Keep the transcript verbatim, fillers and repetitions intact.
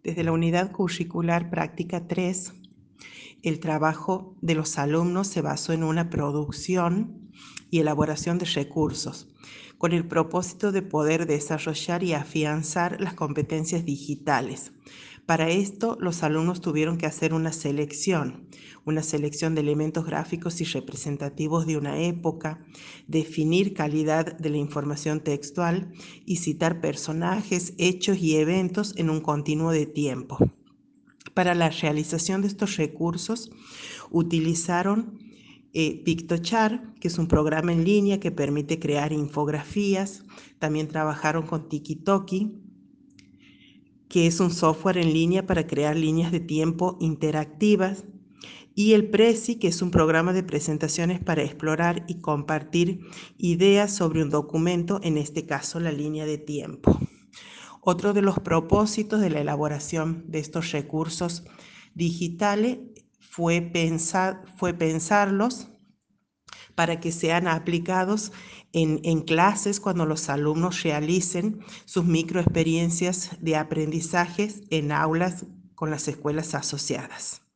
Desde la unidad curricular práctica tres, el trabajo de los alumnos se basó en una producción y elaboración de recursos, con el propósito de poder desarrollar y afianzar las competencias digitales. Para esto, los alumnos tuvieron que hacer una selección, una selección de elementos gráficos y representativos de una época, definir calidad de la información textual y citar personajes, hechos y eventos en un continuo de tiempo. Para la realización de estos recursos, utilizaron eh, Piktochart, que es un programa en línea que permite crear infografías. También trabajaron con Tiki-Toki, que es un software en línea para crear líneas de tiempo interactivas, y el Prezi, que es un programa de presentaciones para explorar y compartir ideas sobre un documento, en este caso la línea de tiempo. Otro de los propósitos de la elaboración de estos recursos digitales fue, pensar, fue pensarlos para que sean aplicados en, en clases cuando los alumnos realicen sus microexperiencias de aprendizajes en aulas con las escuelas asociadas.